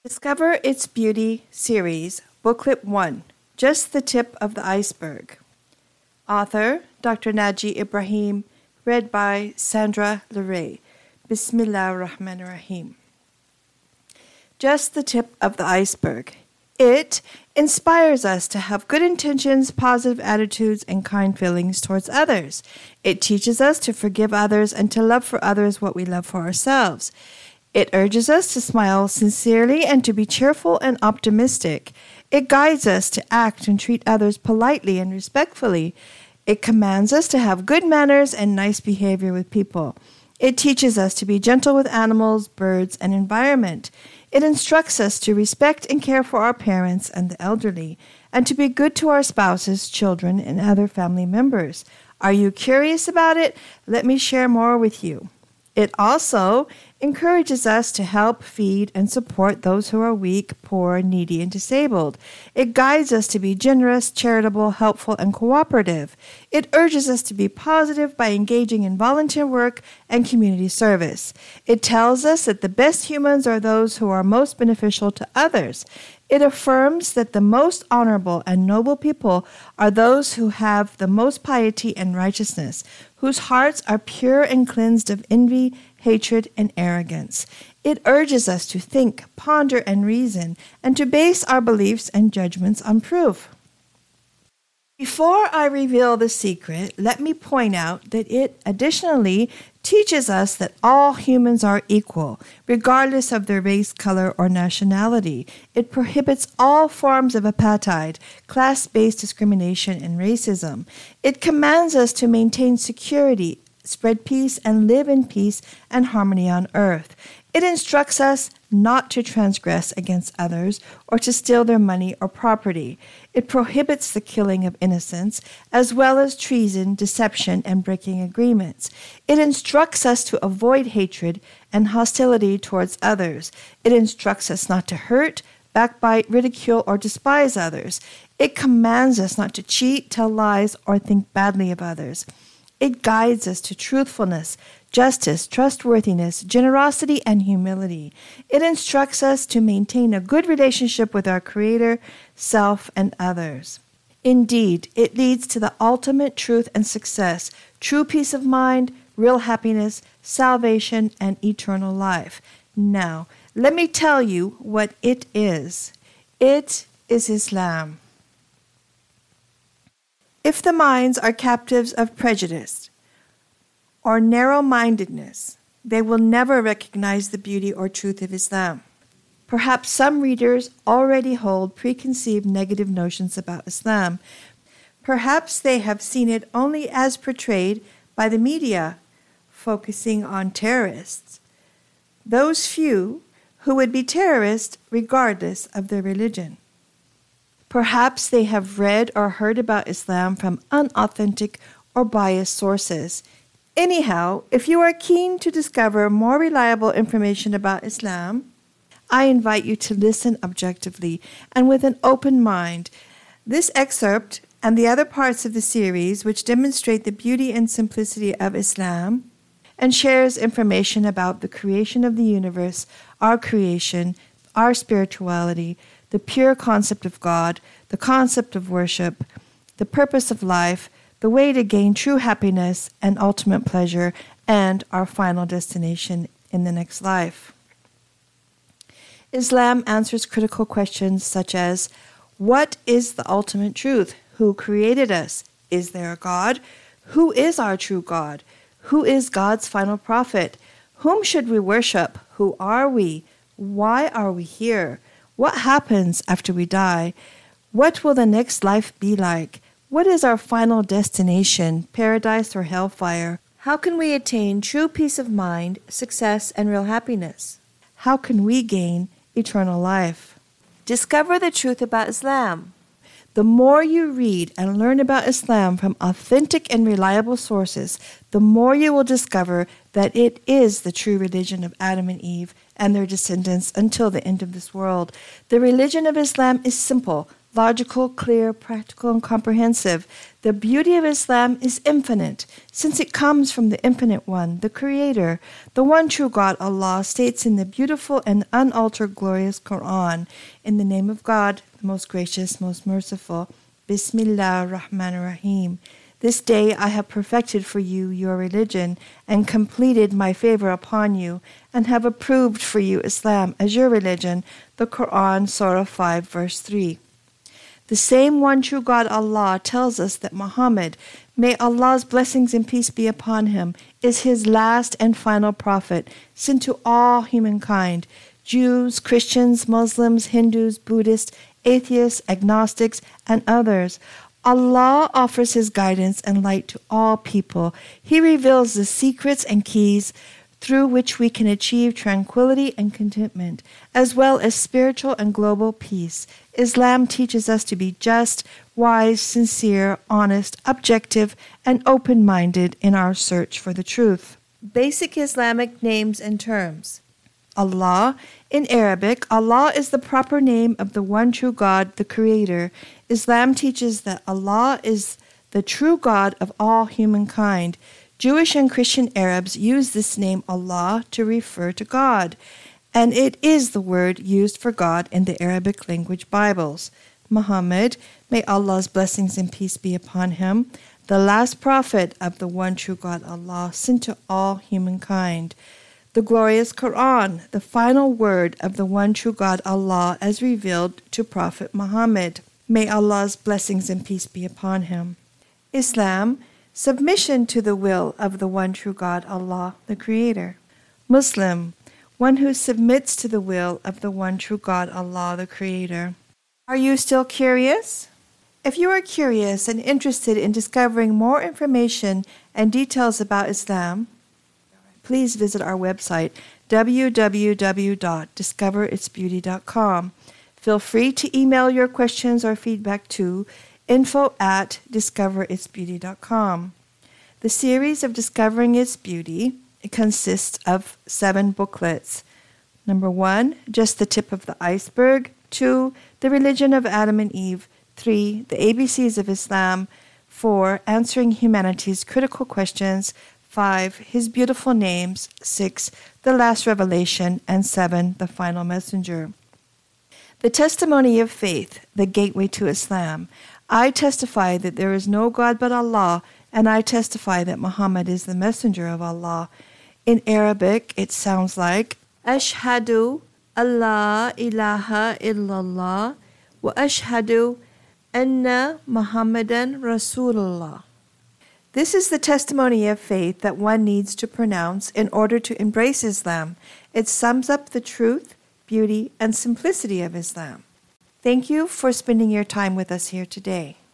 Discover Its Beauty series, Booklet 1, Just the Tip of the Iceberg. Author, Dr. Naji Ibrahim, read by Sandra Leray. Bismillah ar-Rahman ar-Rahim. Just the tip of the iceberg. It inspires us to have good intentions, positive attitudes, and kind feelings towards others. It teaches us to forgive others and to love for others what we love for ourselves. It urges us to smile sincerely and to be cheerful and optimistic. It guides us to act and treat others politely and respectfully. It commands us to have good manners and nice behavior with people. It teaches us to be gentle with animals, birds, and environment. It instructs us to respect and care for our parents and the elderly, and to be good to our spouses, children, and other family members. Are you curious about it? Let me share more with you. It also encourages us to help, feed, and support those who are weak, poor, needy, and disabled. It guides us to be generous, charitable, helpful, and cooperative. It urges us to be positive by engaging in volunteer work and community service. It tells us that the best humans are those who are most beneficial to others. It affirms that the most honorable and noble people are those who have the most piety and righteousness, whose hearts are pure and cleansed of envy, hatred, and arrogance. It urges us to think, ponder, and reason, and to base our beliefs and judgments on proof. Before I reveal the secret, let me point out that it additionally teaches us that all humans are equal, regardless of their race, color, or nationality. It prohibits all forms of apartheid, class-based discrimination, and racism. It commands us to maintain security, spread peace, and live in peace and harmony on earth. It instructs us not to transgress against others or to steal their money or property. It prohibits the killing of innocents, as well as treason, deception, and breaking agreements. It instructs us to avoid hatred and hostility towards others. It instructs us not to hurt, backbite, ridicule, or despise others. It commands us not to cheat, tell lies, or think badly of others. It guides us to truthfulness, justice, trustworthiness, generosity, and humility. It instructs us to maintain a good relationship with our Creator, self, and others. Indeed, it leads to the ultimate truth and success, true peace of mind, real happiness, salvation, and eternal life. Now, let me tell you what it is. It is Islam. If the minds are captives of prejudice or narrow-mindedness, they will never recognize the beauty or truth of Islam. Perhaps some readers already hold preconceived negative notions about Islam. Perhaps they have seen it only as portrayed by the media, focusing on terrorists. Those few who would be terrorists regardless of their religion. Perhaps they have read or heard about Islam from unauthentic or biased sources. Anyhow, if you are keen to discover more reliable information about Islam, I invite you to listen objectively and with an open mind. This excerpt and the other parts of the series, which demonstrate the beauty and simplicity of Islam and shares information about the creation of the universe, our creation, our spirituality, the pure concept of God, the concept of worship, the purpose of life, the way to gain true happiness and ultimate pleasure, and our final destination in the next life. Islam answers critical questions such as, what is the ultimate truth? Who created us? Is there a God? Who is our true God? Who is God's final prophet? Whom should we worship? Who are we? Why are we here? What happens after we die? What will the next life be like? What is our final destination, paradise or hellfire? How can we attain true peace of mind, success, and real happiness? How can we gain eternal life? Discover the truth about Islam. The more you read and learn about Islam from authentic and reliable sources, the more you will discover that it is the true religion of Adam and Eve and their descendants until the end of this world. The religion of Islam is simple, logical, clear, practical, and comprehensive. The beauty of Islam is infinite, since it comes from the Infinite One, the Creator. The one true God, Allah, states in the beautiful and unaltered glorious Quran, in the name of God, the most gracious, most merciful, Bismillah ar-Rahman ar-Rahim. This day I have perfected for you your religion and completed my favor upon you and have approved for you Islam as your religion. The Quran, Surah 5, verse 3. The same one true God, Allah, tells us that Muhammad, may Allah's blessings and peace be upon him, is his last and final prophet, sent to all humankind, Jews, Christians, Muslims, Hindus, Buddhists, atheists, agnostics, and others. Allah offers his guidance and light to all people. He reveals the secrets and keys through which we can achieve tranquility and contentment, as well as spiritual and global peace. Islam teaches us to be just, wise, sincere, honest, objective, and open-minded in our search for the truth. Basic Islamic names and terms. Allah. In Arabic, Allah is the proper name of the one true God, the Creator. Islam teaches that Allah is the true God of all humankind. Jewish and Christian Arabs use this name Allah to refer to God, and it is the word used for God in the Arabic language Bibles. Muhammad, may Allah's blessings and peace be upon him, the last prophet of the one true God Allah, sent to all humankind. The glorious Quran, the final word of the one true God Allah as revealed to Prophet Muhammad. May Allah's blessings and peace be upon him. Islam, submission to the will of the one true God Allah, the Creator. Muslim, one who submits to the will of the one true God Allah, the Creator. Are you still curious? If you are curious and interested in discovering more information and details about Islam, please visit our website, www.discoveritsbeauty.com. Feel free to email your questions or feedback to info@discoveritsbeauty.com. The series of Discovering Its Beauty, it consists of 7 booklets. Number 1, Just the Tip of the Iceberg. 2, The Religion of Adam and Eve. 3, The ABCs of Islam. 4, Answering Humanity's Critical Questions. 5, His Beautiful Names. 6, The Last Revelation. And 7, The Final Messenger. The Testimony of Faith, the Gateway to Islam. I testify that there is no God but Allah, and I testify that Muhammad is the messenger of Allah. In Arabic, it sounds like Ashhadu Allah ilaha illallah wa ashhadu anna Muhammadan Rasulullah. This is the testimony of faith that one needs to pronounce in order to embrace Islam. It sums up the truth, beauty, and simplicity of Islam. Thank you for spending your time with us here today.